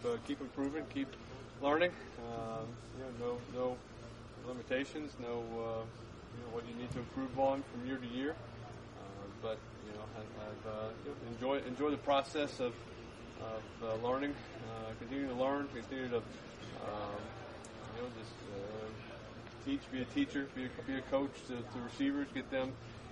keep improving, keep learning. No limitations, no what you need to improve on from year to year. But enjoy the process of learning, continue to learn, continue to teach, be a teacher, be a coach to receivers, get them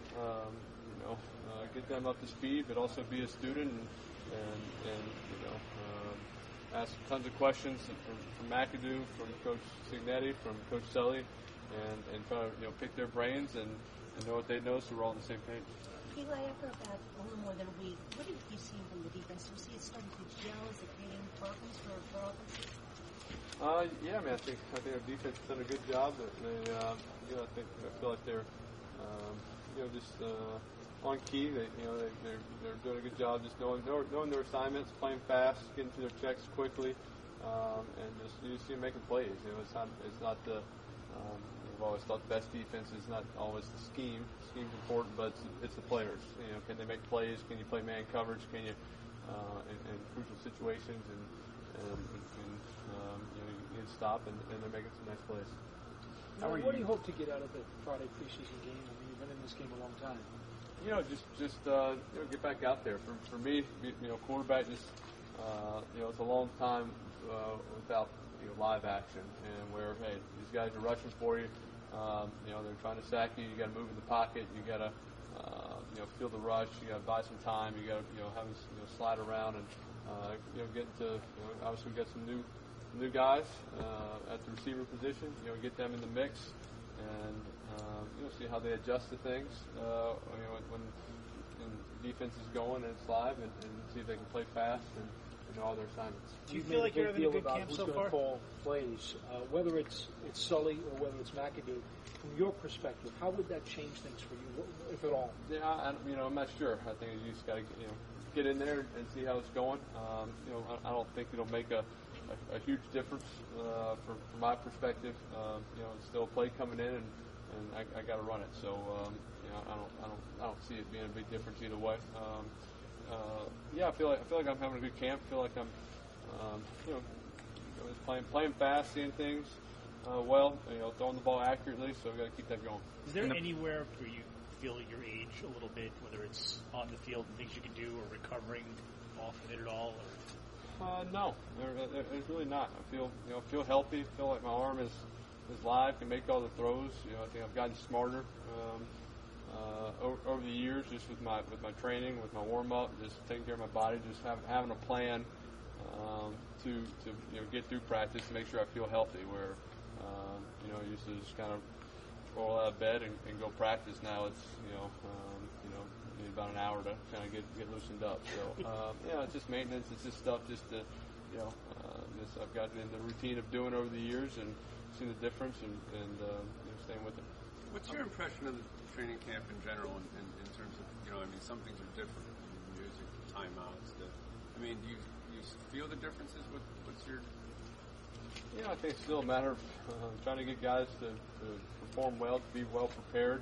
get them up to speed, but also be a student and ask tons of questions from McAdoo, from Coach Signetti, from Coach Sully, and try to pick their brains and know what they know, so we're all on the same page. Eli, after about a little more than a week, what have you seen from the defense? Do you see it starting to gel? Is it creating problems for offenses? Yeah, I think our defense has done a good job. I feel like they're just on key. They're doing a good job, just knowing their assignments, playing fast, getting to their checks quickly, and you see them making plays. It's not the I've always thought the best defense is not always the scheme. Scheme's important, but it's the players. Can they make plays? Can you play man coverage? Can you in crucial situations and you need to stop and they're making some nice plays. What do you hope to get out of the Friday preseason game? I mean, you've been in this game a long time. Just get back out there. For me, quarterback just it's a long time without live action, and where these guys are rushing for you. They're trying to sack you. You got to move in the pocket. You got to feel the rush. You got to buy some time. You got to have them slide around and get to obviously we got some new guys at the receiver position. Get them in the mix and see how they adjust to things. When defense is going and it's live, and see if they can play fast and all their assignments. Do you feel like you're having a good camp so far? Call plays, whether it's Sully or whether it's McAdoo. From your perspective, how would that change things for you, if at all? Yeah, I'm not sure. I think you just got to get in there and see how it's going. I don't think it'll make a huge difference from my perspective. It's still a play coming in, and I got to run it. So I don't see it being a big difference either way. I feel like I'm having a good camp. I feel like I'm just playing fast, seeing things well. Throwing the ball accurately. So we got to keep that going. Is there anywhere where you feel your age a little bit, whether it's on the field and things you can do, or recovering off of it at all? Or? No, there's really not. I feel healthy. I feel like my arm is live, can make all the throws. I think I've gotten smarter over the years, just with my training, with my warm up, just taking care of my body, just having a plan to get through practice to make sure I feel healthy. Where I used to just kind of roll out of bed and go practice. Now it's need about an hour to kind of get loosened up. So it's just maintenance. It's just stuff just to I've gotten in the routine of doing over the years and seen the difference and staying with it. What's your impression of the training camp in general in terms of some things are different, music, timeouts. Do you feel the differences? What's your? I think it's still a matter of trying to get guys to perform well, to be well prepared.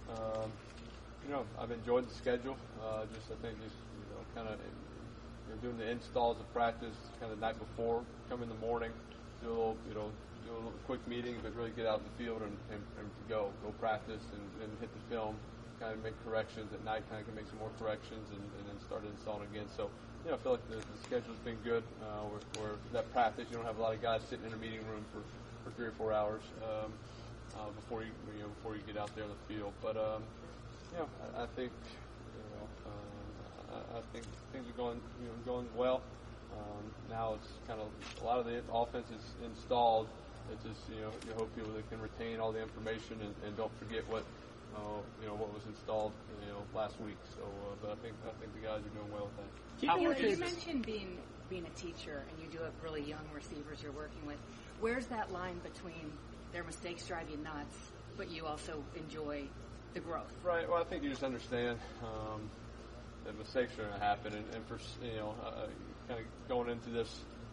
I've enjoyed the schedule. I think kind of doing the installs of practice kind of the night before, come in the morning, do a little do a little quick meeting, but really get out in the field and go practice and hit the film, kind of make corrections at night, kind of can make some more corrections and then start installing again. So I feel like the schedule's been good. Where that practice, you don't have a lot of guys sitting in a meeting room for 3 or 4 hours before you get out there in the field. But I think I think things are going well. Now it's kind of a lot of the offense is installed. It's just you hope people that can retain all the information and don't forget what was installed last week. So, but I think the guys are doing well with that. You mentioned being a teacher, and you do have really young receivers you're working with. Where's that line between their mistakes drive you nuts, but you also enjoy the growth? Right. Well, I think you just understand that mistakes are going to happen, and for kind of going into this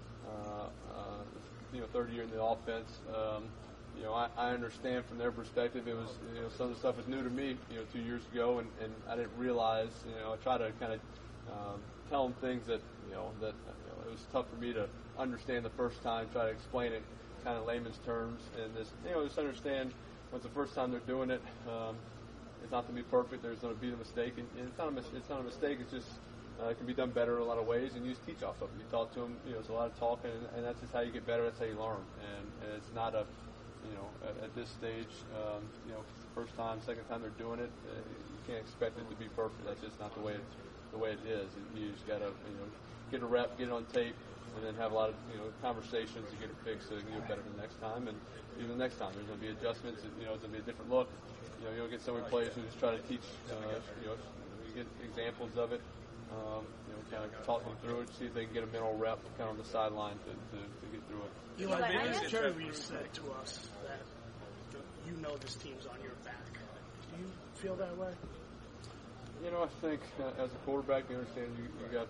third year in the offense. I understand from their perspective. It was, some of the stuff was new to me, 2 years ago, and I didn't realize. I try to kind of tell them things that, that it was tough for me to understand the first time, try to explain it kind of layman's terms, and just understand when it's the first time they're doing it. It's not going to be perfect. There's going to be a mistake, and it's not a mistake. It's just it can be done better in a lot of ways, and you just teach off of it. You talk to them. It's a lot of talking, and that's just how you get better. That's how you learn. And it's not at this stage, first time, second time they're doing it, you can't expect it to be perfect. That's just not the way it is. You just got to get a rep, get it on tape, and then have a lot of conversations to get it fixed so you can do it better the next time. And even the next time, there's going to be adjustments. It's going to be a different look. You'll get so many players who just try to teach. You get examples of it. Kind of talk them through it, see if they can get a mental rep kind of on the sideline to get through it. Eli, Jerry Reese said to us that you know this team's on your back. Do you feel that way? I think as a quarterback, you understand you got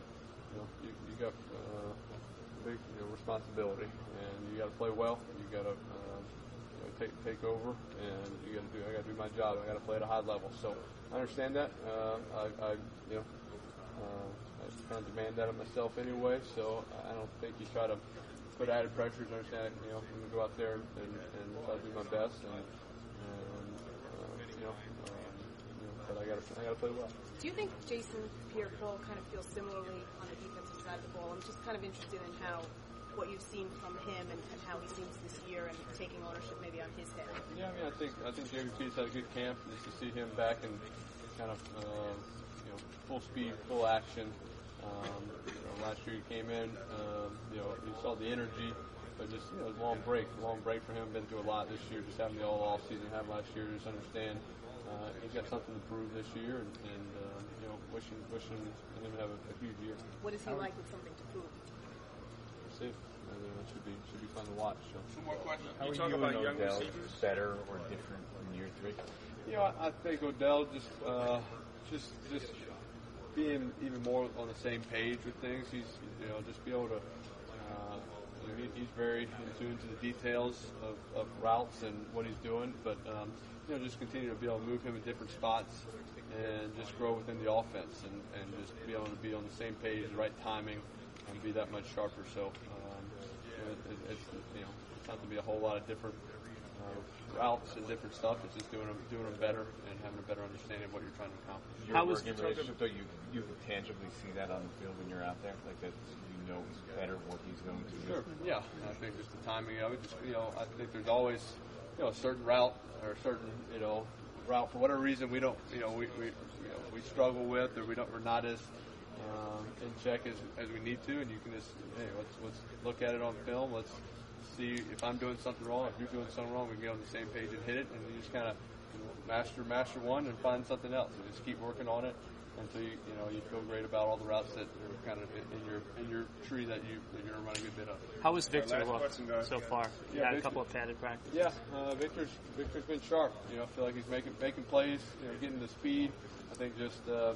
big responsibility, and you got to play well. You got to take over, and I got to do my job. I got to play at a high level. So I understand that. I kind of demand that of myself anyway. So I don't think you try to put added pressures. Understand, I'm going to go out there and try to do my best, but I got to play well. Do you think Jason Pierre-Paul kind of feels similarly on the defensive side of the ball? I'm just kind of interested in what you've seen from him and how he seems this year and taking ownership maybe on his head. Yeah, I think JVP's had a good camp. Just to see him back and kind of full speed, full action. Last year he came in, you saw the energy, but just a long break for him. Been through a lot this year, just having the all off season have last year. Just understand he's got something to prove this year, and wishing him to have a huge year. What is he like with something to prove? We'll see. It should be fun to watch. So. Two more questions. How you are talk you about and young Odell receivers? Better or different in year 3? I think Odell just being even more on the same page with things. He's just be able to. He's very in tune to the details of routes and what he's doing, but just continue to be able to move him in different spots and just grow within the offense and just be able to be on the same page, the right timing, and be that much sharper. So it's not to be a whole lot of different routes and different stuff. It's just doing them better and having a better understanding of what you're trying to accomplish. Your working relationship, though, you tangibly see that on the field when you're out there, like that better what he's going to do. Sure. Yeah, I think just the timing of it. I think there's always a certain route or a certain route for whatever reason we don't we struggle with, or we're not as in check as we need to, and you can just let's look at it on film. Let's see if I'm doing something wrong. If you're doing something wrong, we can get on the same page and hit it, and you just kind of master one and find something else, and just keep working on it until you feel great about all the routes that are kind of in your tree that you're gonna run a good bit of. How has Victor looked so far? You had a couple of padded practices. Yeah, Victor's been sharp. I feel like he's making plays, getting the speed. I think just for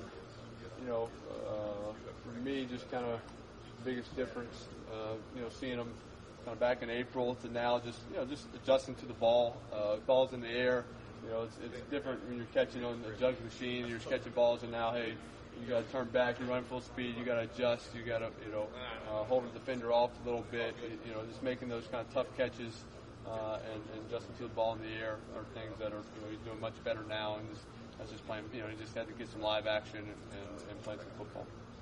me, just kind of biggest difference, seeing him kind of back in April to now, just adjusting to the ball. Balls in the air. It's different when you're catching on the jug machine. You're just catching balls, and now, hey, you got to turn back. You're running full speed. You got to adjust. You got to, hold the defender off a little bit. Just making those kind of tough catches and adjusting to the ball in the air are things that are he's doing much better now. And that's just playing. He just had to get some live action and playing some football.